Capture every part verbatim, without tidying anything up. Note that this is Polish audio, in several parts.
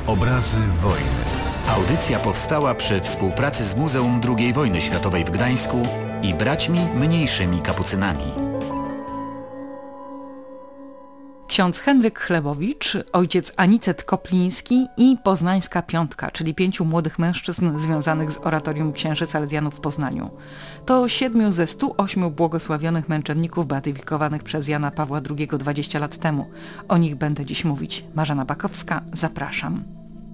Obrazy wojny. Audycja powstała przy współpracy z Muzeum drugiej Wojny Światowej w Gdańsku i braćmi mniejszymi kapucynami. Ksiądz Henryk Chlebowicz, ojciec Anicet Kopliński i Poznańska Piątka, czyli pięciu młodych mężczyzn związanych z oratorium księży salezjanów w Poznaniu. To siedmiu ze stu ośmiu błogosławionych męczenników beatyfikowanych przez Jana Pawła drugiego dwadzieścia lat temu. O nich będę dziś mówić. Marzena Bakowska, zapraszam.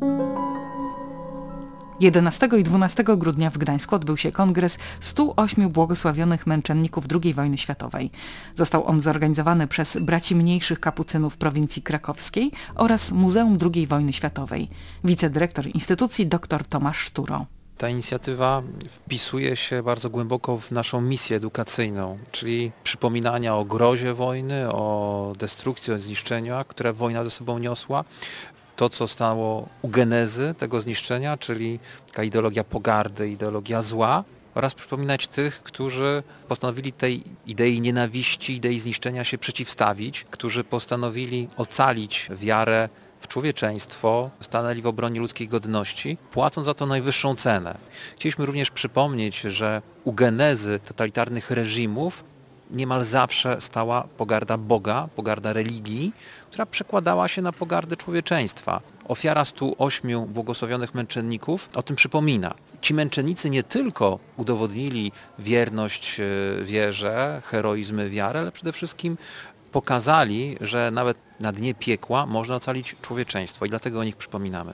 jedenastego i dwunastego grudnia w Gdańsku odbył się kongres stu ośmiu błogosławionych męczenników drugiej wojny światowej. Został on zorganizowany przez braci mniejszych kapucynów prowincji krakowskiej oraz Muzeum drugiej wojny światowej. Wicedyrektor instytucji dr Tomasz Szturo. Ta inicjatywa wpisuje się bardzo głęboko w naszą misję edukacyjną, czyli przypominania o grozie wojny, o destrukcji, o zniszczeniach, które wojna ze sobą niosła. To, co stało u genezy tego zniszczenia, czyli taka ideologia pogardy, ideologia zła, oraz przypominać tych, którzy postanowili tej idei nienawiści, idei zniszczenia się przeciwstawić, którzy postanowili ocalić wiarę w człowieczeństwo, stanęli w obronie ludzkiej godności, płacąc za to najwyższą cenę. Chcieliśmy również przypomnieć, że u genezy totalitarnych reżimów niemal zawsze stała pogarda Boga, pogarda religii, która przekładała się na pogardę człowieczeństwa. Ofiara stu ośmiu błogosławionych męczenników o tym przypomina. Ci męczennicy nie tylko udowodnili wierność wierze, heroizm wiary, ale przede wszystkim pokazali, że nawet na dnie piekła można ocalić człowieczeństwo i dlatego o nich przypominamy.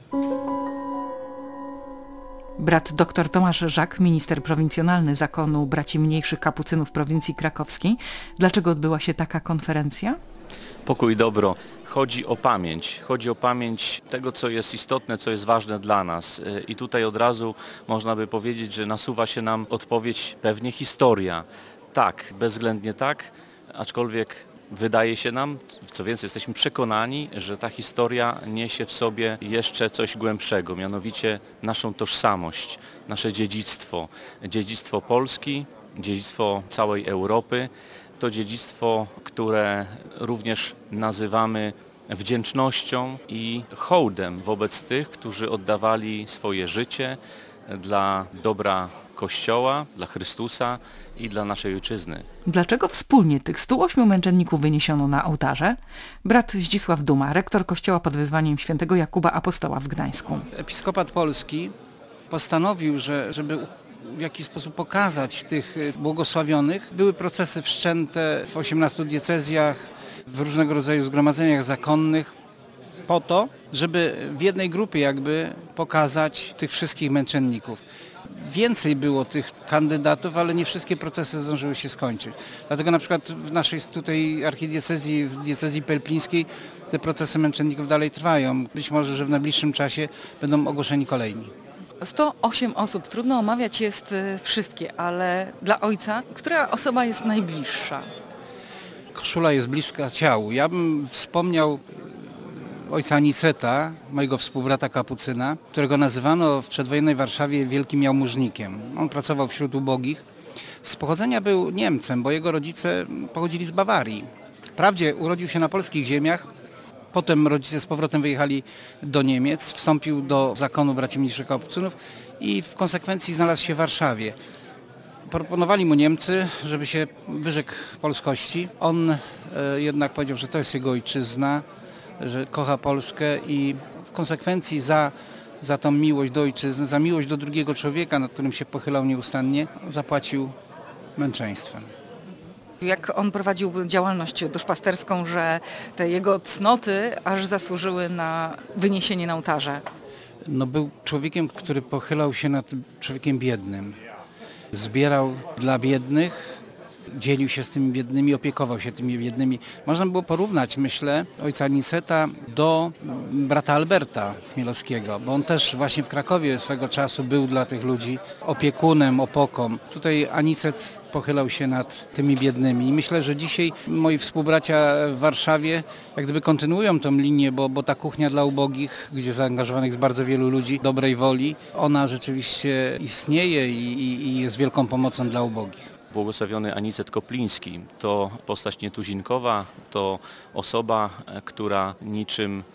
Brat dr Tomasz Żak, minister prowincjonalny zakonu braci mniejszych kapucynów prowincji krakowskiej. Dlaczego odbyła się taka konferencja? Pokój i dobro. Chodzi o pamięć. Chodzi o pamięć tego, co jest istotne, co jest ważne dla nas. I tutaj od razu można by powiedzieć, że nasuwa się nam odpowiedź pewnie historia. Tak, bezwzględnie tak, aczkolwiek wydaje się nam, co więcej, jesteśmy przekonani, że ta historia niesie w sobie jeszcze coś głębszego, mianowicie naszą tożsamość, nasze dziedzictwo, dziedzictwo Polski, dziedzictwo całej Europy. To dziedzictwo, które również nazywamy wdzięcznością i hołdem wobec tych, którzy oddawali swoje życie dla dobra Kościoła, dla Chrystusa i dla naszej ojczyzny. Dlaczego wspólnie tych stu ośmiu męczenników wyniesiono na ołtarze? Brat Zdzisław Duma, rektor kościoła pod wezwaniem świętego Jakuba Apostoła w Gdańsku. Episkopat Polski postanowił, że żeby w jakiś sposób pokazać tych błogosławionych. Były procesy wszczęte w osiemnastu diecezjach, w różnego rodzaju zgromadzeniach zakonnych po to, żeby w jednej grupie jakby pokazać tych wszystkich męczenników. Więcej było tych kandydatów, ale nie wszystkie procesy zdążyły się skończyć. Dlatego na przykład w naszej tutaj archidiecezji, w diecezji pelplińskiej te procesy męczenników dalej trwają. Być może, że w najbliższym czasie będą ogłoszeni kolejni. sto osiem osób, trudno omawiać jest wszystkie, ale dla ojca, która osoba jest najbliższa? Koszula jest bliska ciału. Ja bym wspomniał ojca Aniceta, mojego współbrata kapucyna, którego nazywano w przedwojennej Warszawie wielkim jałmużnikiem. On pracował wśród ubogich. Z pochodzenia był Niemcem, bo jego rodzice pochodzili z Bawarii. Wprawdzie urodził się na polskich ziemiach, potem rodzice z powrotem wyjechali do Niemiec, wstąpił do zakonu braci mniejszych kapucynów i w konsekwencji znalazł się w Warszawie. Proponowali mu Niemcy, żeby się wyrzekł polskości. On e, jednak powiedział, że to jest jego ojczyzna, że kocha Polskę i w konsekwencji za, za tą miłość do ojczyzny, za miłość do drugiego człowieka, nad którym się pochylał nieustannie, zapłacił męczeństwem. Jak on prowadził działalność duszpasterską, że te jego cnoty aż zasłużyły na wyniesienie na ołtarze? No, był człowiekiem, który pochylał się nad człowiekiem biednym. Zbierał dla biednych, dzielił się z tymi biednymi, opiekował się tymi biednymi. Można było porównać, myślę, ojca Aniceta do brata Alberta Chmielowskiego, bo on też właśnie w Krakowie swego czasu był dla tych ludzi opiekunem, opoką. Tutaj Anicet pochylał się nad tymi biednymi i myślę, że dzisiaj moi współbracia w Warszawie jak gdyby kontynuują tą linię, bo, bo ta kuchnia dla ubogich, gdzie zaangażowanych jest bardzo wielu ludzi dobrej woli, ona rzeczywiście istnieje i, i, i jest wielką pomocą dla ubogich. Błogosławiony Anicet Kopliński to postać nietuzinkowa, to osoba, która niczym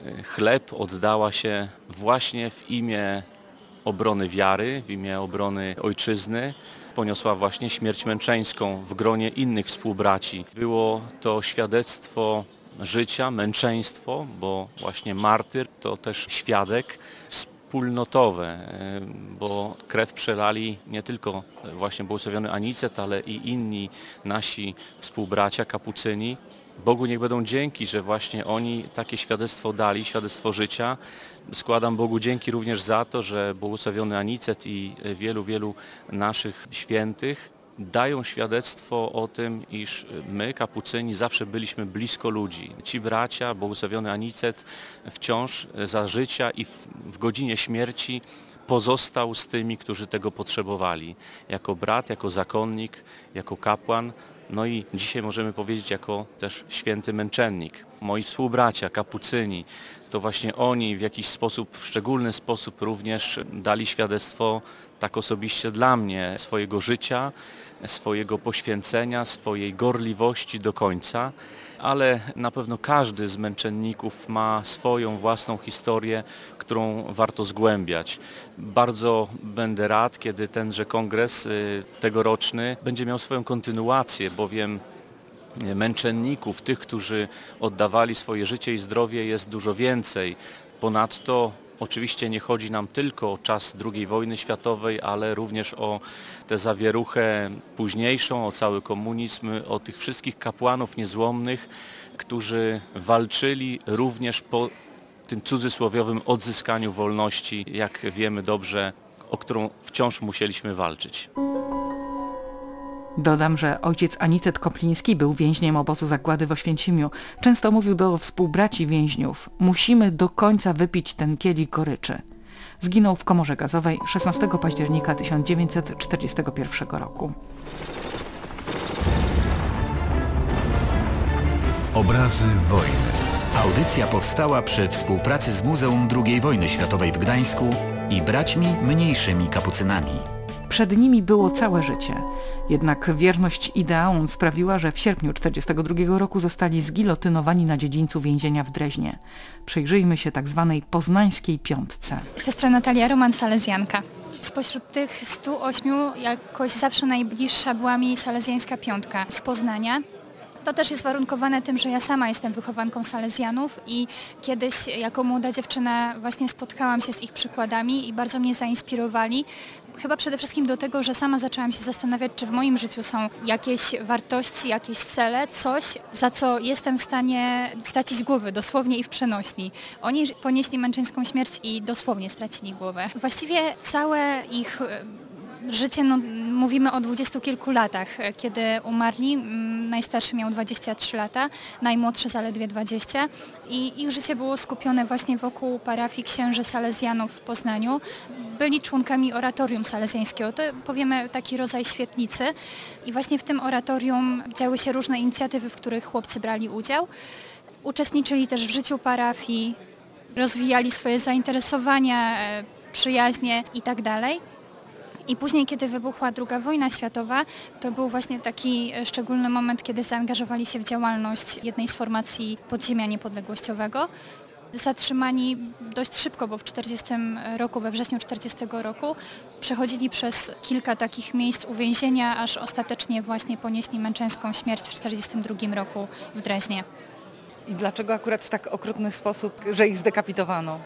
chleb oddała się właśnie w imię obrony wiary, w imię obrony ojczyzny. Poniosła właśnie śmierć męczeńską w gronie innych współbraci. Było to świadectwo życia, męczeństwo, bo właśnie martyr to też świadek, wspólnotowe, bo krew przelali nie tylko właśnie błogosławiony Anicet, ale i inni nasi współbracia kapucyni. Bogu niech będą dzięki, że właśnie oni takie świadectwo dali, świadectwo życia. Składam Bogu dzięki również za to, że błogosławiony Anicet i wielu, wielu naszych świętych dają świadectwo o tym, iż my, kapucyni, zawsze byliśmy blisko ludzi. Ci bracia, błogosławiony Anicet, wciąż za życia i w, w godzinie śmierci pozostał z tymi, którzy tego potrzebowali. Jako brat, jako zakonnik, jako kapłan, no i dzisiaj możemy powiedzieć jako też święty męczennik. Moi współbracia, kapucyni, to właśnie oni w jakiś sposób, w szczególny sposób również dali świadectwo tak osobiście dla mnie swojego życia, swojego poświęcenia, swojej gorliwości do końca, ale na pewno każdy z męczenników ma swoją własną historię, którą warto zgłębiać. Bardzo będę rad, kiedy tenże kongres tegoroczny będzie miał swoją kontynuację, bowiem męczenników, tych, którzy oddawali swoje życie i zdrowie, jest dużo więcej. Ponadto oczywiście nie chodzi nam tylko o czas drugiej wojny światowej, ale również o tę zawieruchę późniejszą, o cały komunizm, o tych wszystkich kapłanów niezłomnych, którzy walczyli również po tym cudzysłowiowym odzyskaniu wolności, jak wiemy dobrze, o którą wciąż musieliśmy walczyć. Dodam, że ojciec Anicet Kopliński był więźniem obozu zagłady w Oświęcimiu. Często mówił do współbraci więźniów: musimy do końca wypić ten kielich goryczy. Zginął w komorze gazowej szesnastego października tysiąc dziewięćset czterdziestego pierwszego roku. Obrazy wojny. Audycja powstała przy współpracy z Muzeum drugiej wojny światowej w Gdańsku i braćmi mniejszymi kapucynami. Przed nimi było całe życie. Jednak wierność ideałom sprawiła, że w sierpniu tysiąc dziewięćset czterdziestego drugiego roku zostali zgilotynowani na dziedzińcu więzienia w Dreźnie. Przyjrzyjmy się tak zwanej poznańskiej piątce. Siostra Natalia Roman, salezjanka. Spośród tych stu ośmiu jakoś zawsze najbliższa była mi salezjańska piątka z Poznania. To też jest warunkowane tym, że ja sama jestem wychowanką salezjanów i kiedyś jako młoda dziewczyna właśnie spotkałam się z ich przykładami i bardzo mnie zainspirowali. Chyba przede wszystkim do tego, że sama zaczęłam się zastanawiać, czy w moim życiu są jakieś wartości, jakieś cele, coś, za co jestem w stanie stracić głowę, dosłownie i w przenośni. Oni ponieśli męczeńską śmierć i dosłownie stracili głowę. Właściwie całe ich życie, no, mówimy o dwudziestu kilku latach, kiedy umarli. Najstarszy miał dwadzieścia trzy lata, najmłodszy zaledwie dwadzieścia i ich życie było skupione właśnie wokół parafii księży salezjanów w Poznaniu. Byli członkami oratorium salezjańskiego, to powiemy taki rodzaj świetlicy i właśnie w tym oratorium działy się różne inicjatywy, w których chłopcy brali udział. Uczestniczyli też w życiu parafii, rozwijali swoje zainteresowania, przyjaźnie itd. I później, kiedy wybuchła druga wojna światowa, to był właśnie taki szczególny moment, kiedy zaangażowali się w działalność jednej z formacji podziemia niepodległościowego. Zatrzymani dość szybko, bo w czterdziestym roku, we wrześniu czterdziestego roku przechodzili przez kilka takich miejsc uwięzienia, aż ostatecznie właśnie ponieśli męczeńską śmierć w czterdziestym drugim roku w Dreźnie. I dlaczego akurat w tak okrutny sposób, że ich zdekapitowano?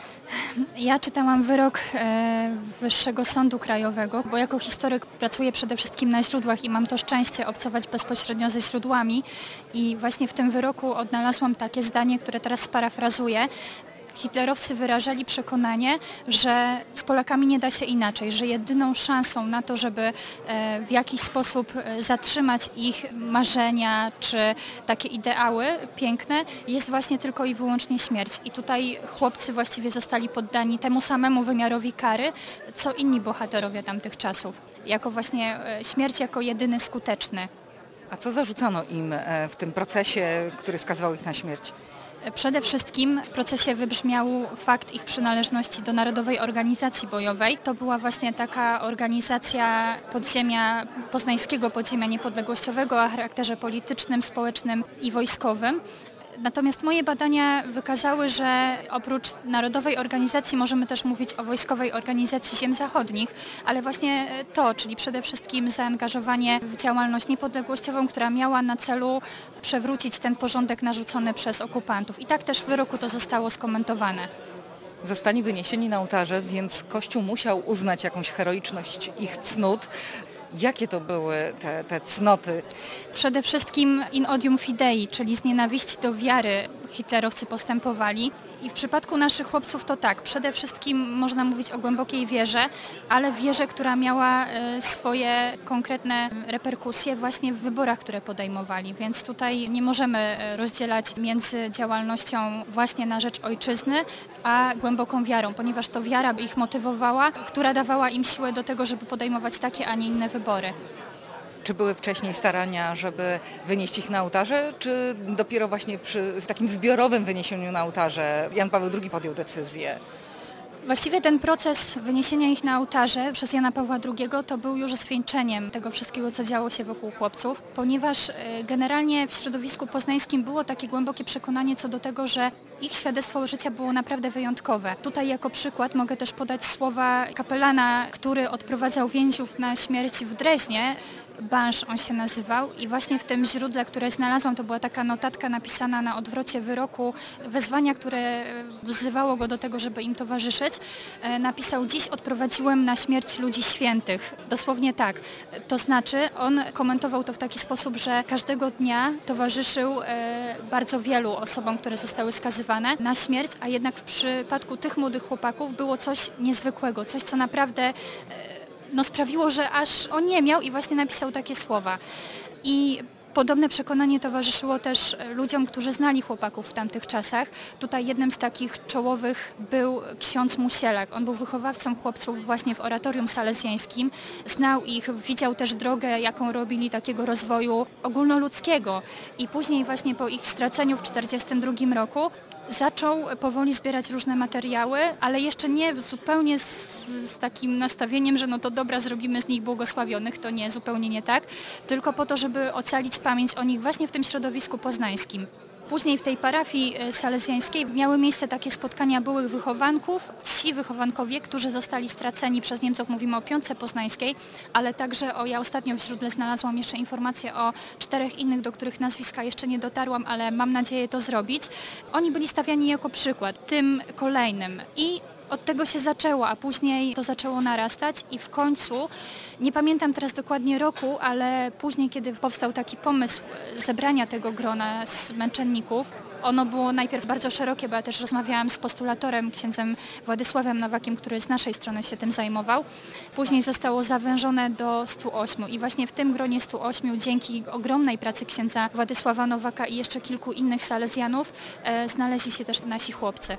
Ja czytałam wyrok e, Wyższego Sądu Krajowego, bo jako historyk pracuję przede wszystkim na źródłach i mam to szczęście obcować bezpośrednio ze źródłami i właśnie w tym wyroku odnalazłam takie zdanie, które teraz sparafrazuję. Hitlerowcy wyrażali przekonanie, że z Polakami nie da się inaczej, że jedyną szansą na to, żeby w jakiś sposób zatrzymać ich marzenia czy takie ideały piękne, jest właśnie tylko i wyłącznie śmierć. I tutaj chłopcy właściwie zostali poddani temu samemu wymiarowi kary, co inni bohaterowie tamtych czasów. Jako właśnie śmierć jako jedyny skuteczny. A co zarzucano im w tym procesie, który skazywał ich na śmierć? Przede wszystkim w procesie wybrzmiał fakt ich przynależności do Narodowej Organizacji Bojowej. To była właśnie taka organizacja podziemia, poznańskiego podziemia niepodległościowego o charakterze politycznym, społecznym i wojskowym. Natomiast moje badania wykazały, że oprócz Narodowej Organizacji możemy też mówić o Wojskowej Organizacji Ziem Zachodnich, ale właśnie to, czyli przede wszystkim zaangażowanie w działalność niepodległościową, która miała na celu przewrócić ten porządek narzucony przez okupantów. I tak też w wyroku to zostało skomentowane. Zostali wyniesieni na ołtarze, więc Kościół musiał uznać jakąś heroiczność ich cnót. Jakie to były te, te cnoty? Przede wszystkim in odium fidei, czyli z nienawiści do wiary hitlerowcy postępowali. I w przypadku naszych chłopców to tak, przede wszystkim można mówić o głębokiej wierze, ale wierze, która miała swoje konkretne reperkusje właśnie w wyborach, które podejmowali. Więc tutaj nie możemy rozdzielać między działalnością właśnie na rzecz ojczyzny, a głęboką wiarą, ponieważ to wiara ich motywowała, która dawała im siłę do tego, żeby podejmować takie, a nie inne wybory. Czy były wcześniej starania, żeby wynieść ich na ołtarze, czy dopiero właśnie przy takim zbiorowym wyniesieniu na ołtarze Jan Paweł drugi podjął decyzję? Właściwie ten proces wyniesienia ich na ołtarze przez Jana Pawła drugiego to był już zwieńczeniem tego wszystkiego, co działo się wokół chłopców, ponieważ generalnie w środowisku poznańskim było takie głębokie przekonanie co do tego, że ich świadectwo życia było naprawdę wyjątkowe. Tutaj jako przykład mogę też podać słowa kapelana, który odprowadzał więźniów na śmierć w Dreźnie. Bansz on się nazywał i właśnie w tym źródle, które znalazłam, to była taka notatka napisana na odwrocie wyroku, wezwania, które wzywało go do tego, żeby im towarzyszyć. Napisał: dziś odprowadziłem na śmierć ludzi świętych. Dosłownie tak. To znaczy on komentował to w taki sposób, że każdego dnia towarzyszył bardzo wielu osobom, które zostały skazywane na śmierć, a jednak w przypadku tych młodych chłopaków było coś niezwykłego, coś co naprawdę no, sprawiło, że aż oniemiał i właśnie napisał takie słowa. I podobne przekonanie towarzyszyło też ludziom, którzy znali chłopaków w tamtych czasach. Tutaj jednym z takich czołowych był ksiądz Musielak. On był wychowawcą chłopców właśnie w oratorium salezjańskim. Znał ich, widział też drogę, jaką robili, takiego rozwoju ogólnoludzkiego. I później właśnie po ich straceniu w tysiąc dziewięćset czterdziestym drugim roku zaczął powoli zbierać różne materiały, ale jeszcze nie zupełnie z, z takim nastawieniem, że no to dobra, zrobimy z nich błogosławionych, to nie, zupełnie nie tak, tylko po to, żeby ocalić pamięć o nich właśnie w tym środowisku poznańskim. Później w tej parafii salezjańskiej miały miejsce takie spotkania byłych wychowanków. Ci wychowankowie, którzy zostali straceni przez Niemców, mówimy o Piątce Poznańskiej, ale także o, ja ostatnio w źródle znalazłam jeszcze informacje o czterech innych, do których nazwiska jeszcze nie dotarłam, ale mam nadzieję to zrobić. Oni byli stawiani jako przykład tym kolejnym i od tego się zaczęło, a później to zaczęło narastać i w końcu, nie pamiętam teraz dokładnie roku, ale później, kiedy powstał taki pomysł zebrania tego grona z męczenników, ono było najpierw bardzo szerokie, bo ja też rozmawiałam z postulatorem, księdzem Władysławem Nowakiem, który z naszej strony się tym zajmował. Później zostało zawężone do stu ośmiu i właśnie w tym gronie stu ośmiu, dzięki ogromnej pracy księdza Władysława Nowaka i jeszcze kilku innych salezjanów, e, znaleźli się też nasi chłopcy.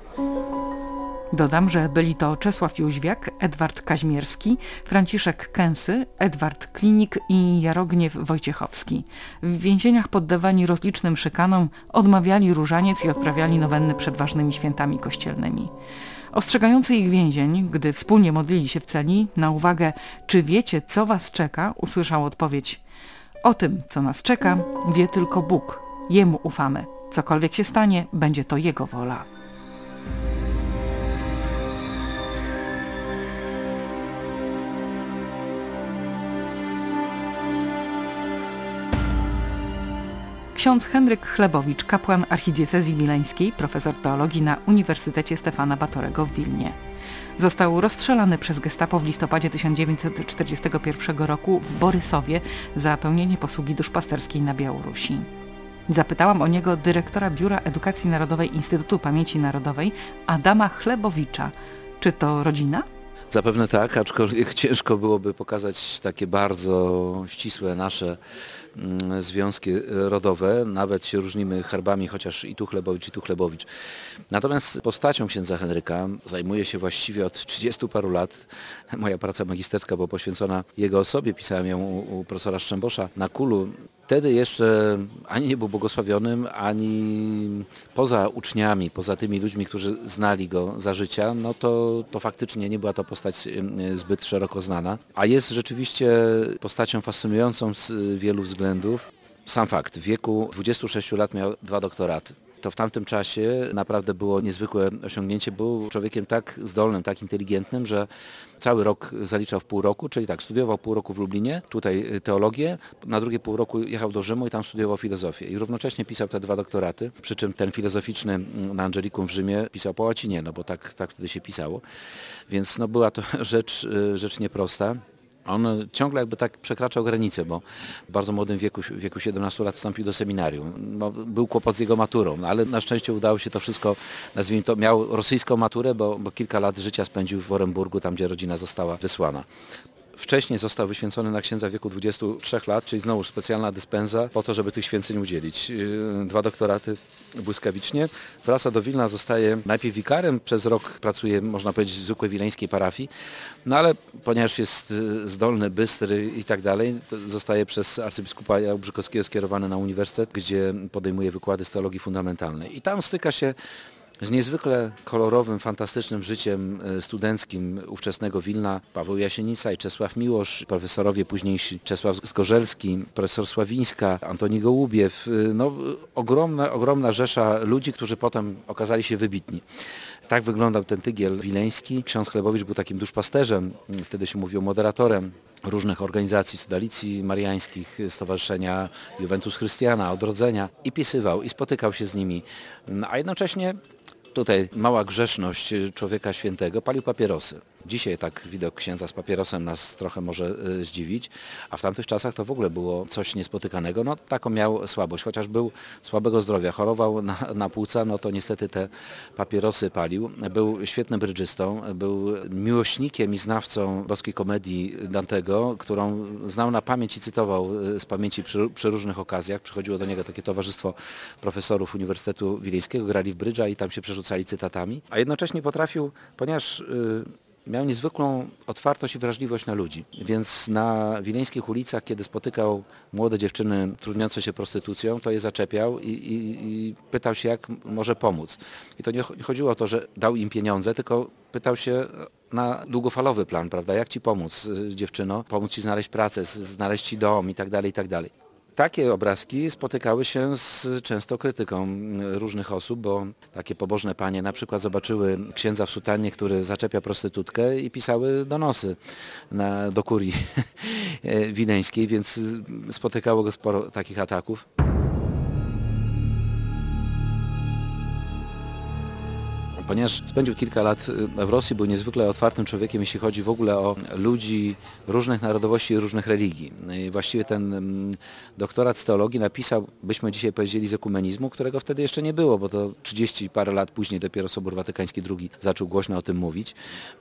Dodam, że byli to Czesław Jóźwiak, Edward Kaźmierski, Franciszek Kęsy, Edward Klinik i Jarogniew Wojciechowski. W więzieniach poddawani rozlicznym szykanom odmawiali różaniec i odprawiali nowenny przed ważnymi świętami kościelnymi. Ostrzegający ich więzień, gdy wspólnie modlili się w celi, na uwagę „Czy wiecie, co was czeka?” usłyszał odpowiedź: „O tym, co nas czeka, wie tylko Bóg. Jemu ufamy. Cokolwiek się stanie, będzie to Jego wola”. Ksiądz Henryk Chlebowicz, kapłan archidiecezji wileńskiej, profesor teologii na Uniwersytecie Stefana Batorego w Wilnie. Został rozstrzelany przez gestapo w listopadzie tysiąc dziewięćset czterdziestego pierwszego roku w Borysowie za pełnienie posługi duszpasterskiej na Białorusi. Zapytałam o niego dyrektora Biura Edukacji Narodowej Instytutu Pamięci Narodowej Adama Chlebowicza. Czy to rodzina? Zapewne tak, aczkolwiek ciężko byłoby pokazać takie bardzo ścisłe nasze związki rodowe. Nawet się różnimy herbami, chociaż i tu Chlebowicz, i tu Chlebowicz. Natomiast postacią księdza Henryka zajmuję się właściwie od trzydziestu paru lat. Moja praca magisterska była poświęcona jego osobie. Pisałem ją u, u profesora Szczębosza na Kulu. Wtedy jeszcze ani nie był błogosławionym, ani poza uczniami, poza tymi ludźmi, którzy znali go za życia, no to, to faktycznie nie była to postać zbyt szeroko znana. A jest rzeczywiście postacią fascynującą z wielu względów. Sam fakt, w wieku dwudziestu sześciu lat miał dwa doktoraty. to w tamtym czasie naprawdę było niezwykłe osiągnięcie. Był człowiekiem tak zdolnym, tak inteligentnym, że cały rok zaliczał w pół roku, czyli tak, studiował pół roku w Lublinie, tutaj teologię, na drugie pół roku jechał do Rzymu i tam studiował filozofię. I równocześnie pisał te dwa doktoraty, przy czym ten filozoficzny na Angelikum w Rzymie pisał po łacinie, no bo tak, tak wtedy się pisało. Więc no, była to rzecz, rzecz nieprosta. On ciągle jakby tak przekraczał granicę, bo w bardzo młodym wieku, w wieku siedemnastu lat wstąpił do seminarium. No, był kłopot z jego maturą, no, ale na szczęście udało się to wszystko, nazwijmy to, miał rosyjską maturę, bo, bo kilka lat życia spędził w Oremburgu, tam gdzie rodzina została wysłana. Wcześniej został wyświęcony na księdza w wieku dwudziestu trzech lat, czyli znowu specjalna dyspensa po to, żeby tych święceń udzielić. Dwa doktoraty błyskawicznie. Wraca do Wilna, zostaje najpierw wikarem, przez rok pracuje, można powiedzieć, w zwykłej wileńskiej parafii, no ale ponieważ jest zdolny, bystry i tak dalej, to zostaje przez arcybiskupa Jałbrzykowskiego skierowany na uniwersytet, gdzie podejmuje wykłady z teologii fundamentalnej. I tam styka się z niezwykle kolorowym, fantastycznym życiem studenckim ówczesnego Wilna. Paweł Jasienica i Czesław Miłosz, profesorowie późniejsi Czesław Zgorzelski, profesor Sławińska, Antoni Gołubiew. No, ogromna, ogromna rzesza ludzi, którzy potem okazali się wybitni. Tak wyglądał ten tygiel wileński. Ksiądz Chlebowicz był takim duszpasterzem, wtedy się mówiło moderatorem różnych organizacji, Sodalicji Mariańskich, Stowarzyszenia Juventus Chrystiana, Odrodzenia i pisywał i spotykał się z nimi, a jednocześnie tutaj mała grzeszność człowieka świętego, palił papierosy. Dzisiaj tak widok księdza z papierosem nas trochę może zdziwić, a w tamtych czasach to w ogóle było coś niespotykanego. No taką miał słabość, chociaż był słabego zdrowia, chorował na, na płuca, no to niestety te papierosy palił. Był świetnym brydżystą, był miłośnikiem i znawcą boskiej komedii Dantego, którą znał na pamięć i cytował z pamięci przy, przy różnych okazjach. Przychodziło do niego takie towarzystwo profesorów Uniwersytetu Wileńskiego, grali w brydża i tam się przerzucali cytatami, a jednocześnie potrafił, ponieważ yy, miał niezwykłą otwartość i wrażliwość na ludzi, więc na wileńskich ulicach, kiedy spotykał młode dziewczyny trudniące się prostytucją, to je zaczepiał i, i, i pytał się, jak może pomóc. I to nie chodziło o to, że dał im pieniądze, tylko pytał się na długofalowy plan, prawda, jak ci pomóc, dziewczyno, pomóc ci znaleźć pracę, znaleźć ci dom i tak dalej, i tak dalej. Takie obrazki spotykały się z często krytyką różnych osób, bo takie pobożne panie na przykład zobaczyły księdza w sutannie, który zaczepia prostytutkę i pisały donosy na, do kurii wileńskiej, więc spotykało go sporo takich ataków. Ponieważ spędził kilka lat w Rosji, był niezwykle otwartym człowiekiem, jeśli chodzi w ogóle o ludzi różnych narodowości i różnych religii. I właściwie ten doktorat z teologii napisał, byśmy dzisiaj powiedzieli, z ekumenizmu, którego wtedy jeszcze nie było, bo to trzydzieści parę lat później dopiero Sobór Watykański drugi zaczął głośno o tym mówić.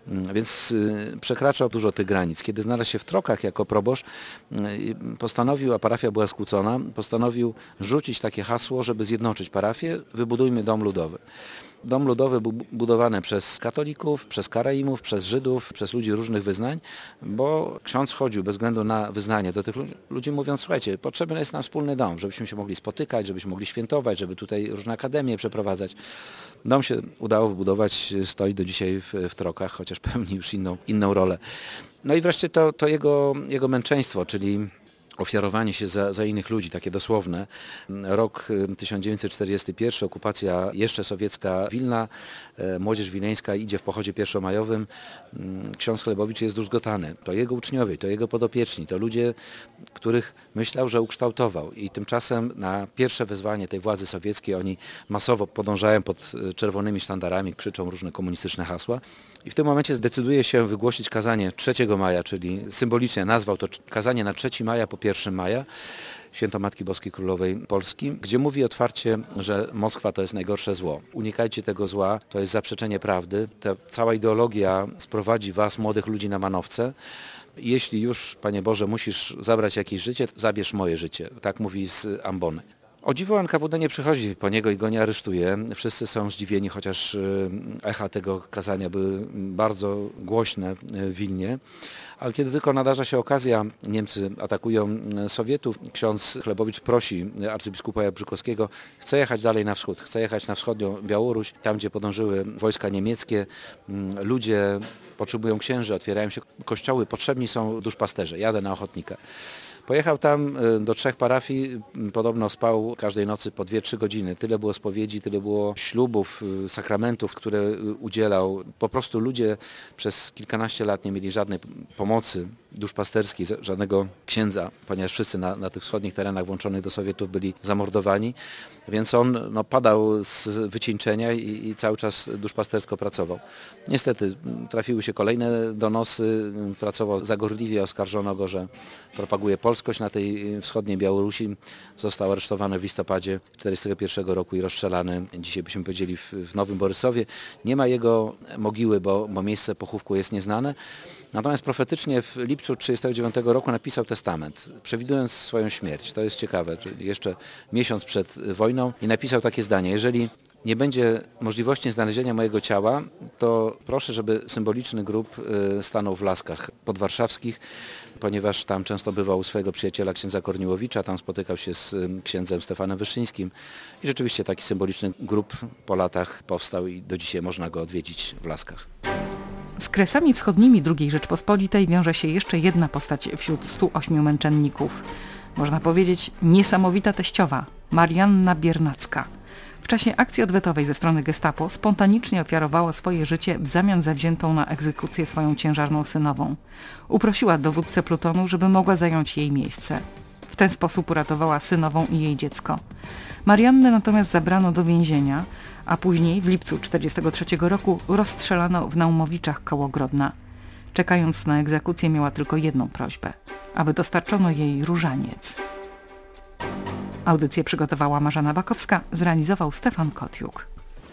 Więc przekraczał dużo tych granic. Kiedy znalazł się w Trokach jako proboszcz, postanowił, a parafia była skłócona, postanowił rzucić takie hasło, żeby zjednoczyć parafię, wybudujmy dom ludowy. Dom ludowy był budowany przez katolików, przez Karaimów, przez Żydów, przez ludzi różnych wyznań, bo ksiądz chodził bez względu na wyznanie do tych ludzi, ludzi mówiąc, słuchajcie, potrzebny jest nam wspólny dom, żebyśmy się mogli spotykać, żebyśmy mogli świętować, żeby tutaj różne akademie przeprowadzać. Dom się udało wybudować, stoi do dzisiaj w, w Trokach, chociaż pełni już inną, inną rolę. No i wreszcie to, to jego, jego męczeństwo, czyli ofiarowanie się za, za innych ludzi, takie dosłowne. Rok tysiąc dziewięćset czterdziesty pierwszy, okupacja jeszcze sowiecka Wilna, młodzież wileńska idzie w pochodzie pierwszomajowym. Ksiądz Chlebowicz jest druzgotany. To jego uczniowie, to jego podopieczni, to ludzie, których myślał, że ukształtował. I tymczasem na pierwsze wezwanie tej władzy sowieckiej oni masowo podążają pod czerwonymi sztandarami, krzyczą różne komunistyczne hasła. I w tym momencie zdecyduje się wygłosić kazanie trzeciego maja, czyli symbolicznie nazwał to kazanie na trzeciego maja po pierwszego maja, Święto Matki Boskiej Królowej Polski, gdzie mówi otwarcie, że Moskwa to jest najgorsze zło. Unikajcie tego zła, to jest zaprzeczenie prawdy. Ta cała ideologia sprowadzi was, młodych ludzi, na manowce. Jeśli już, Panie Boże, musisz zabrać jakieś życie, zabierz moje życie. Tak mówi z ambony. O dziwo N K W D nie przychodzi po niego i go nie aresztuje. Wszyscy są zdziwieni, chociaż echa tego kazania były bardzo głośne w Wilnie. Ale kiedy tylko nadarza się okazja, Niemcy atakują Sowietów, ksiądz Chlebowicz prosi arcybiskupa Jałbrzykowskiego, chce jechać dalej na wschód, chce jechać na wschodnią Białoruś, tam gdzie podążyły wojska niemieckie. Ludzie potrzebują księży, otwierają się kościoły, potrzebni są duszpasterze, jadę na ochotnika. Pojechał tam do trzech parafii, podobno spał każdej nocy po dwie trzy godziny. Tyle było spowiedzi, tyle było ślubów, sakramentów, które udzielał. Po prostu ludzie przez kilkanaście lat nie mieli żadnej pomocy duszpasterskiej, żadnego księdza, ponieważ wszyscy na, na tych wschodnich terenach włączonych do Sowietów byli zamordowani, więc on no, padał z wycieńczenia i, i cały czas duszpastersko pracował. Niestety trafiły się kolejne donosy, pracował zagorliwie, oskarżono go, że propaguje polskość na tej wschodniej Białorusi. Został aresztowany w listopadzie tysiąc dziewięćset czterdziestego pierwszego roku i rozstrzelany, dzisiaj byśmy powiedzieli, w, w Nowym Borysowie. Nie ma jego mogiły, bo, bo miejsce pochówku jest nieznane. Natomiast profetycznie w lipcu tysiąc dziewięćset trzydziestego dziewiątego roku napisał testament, przewidując swoją śmierć. To jest ciekawe, czyli jeszcze miesiąc przed wojną i napisał takie zdanie: jeżeli nie będzie możliwości znalezienia mojego ciała, to proszę, żeby symboliczny grób stanął w Laskach podwarszawskich, ponieważ tam często bywał u swojego przyjaciela księdza Korniłowicza, tam spotykał się z księdzem Stefanem Wyszyńskim i rzeczywiście taki symboliczny grób po latach powstał i do dzisiaj można go odwiedzić w Laskach. Z Kresami Wschodnimi drugiej Rzeczpospolitej wiąże się jeszcze jedna postać wśród stu ośmiu męczenników. Można powiedzieć niesamowita teściowa, Marianna Biernacka. W czasie akcji odwetowej ze strony gestapo spontanicznie ofiarowała swoje życie w zamian za wziętą na egzekucję swoją ciężarną synową. Uprosiła dowódcę plutonu, żeby mogła zająć jej miejsce. W ten sposób uratowała synową i jej dziecko. Mariannę natomiast zabrano do więzienia, a później w lipcu tysiąc dziewięćset czterdziestego trzeciego roku rozstrzelano w Naumowiczach koło Grodna. Czekając na egzekucję miała tylko jedną prośbę, aby dostarczono jej różaniec. Audycję przygotowała Marzena Bakowska, zrealizował Stefan Kotiuk.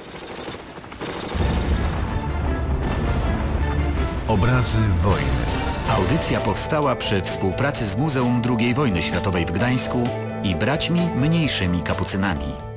Obrazy wojny. Audycja powstała przy współpracy z Muzeum drugiej Wojny Światowej w Gdańsku i braćmi mniejszymi kapucynami.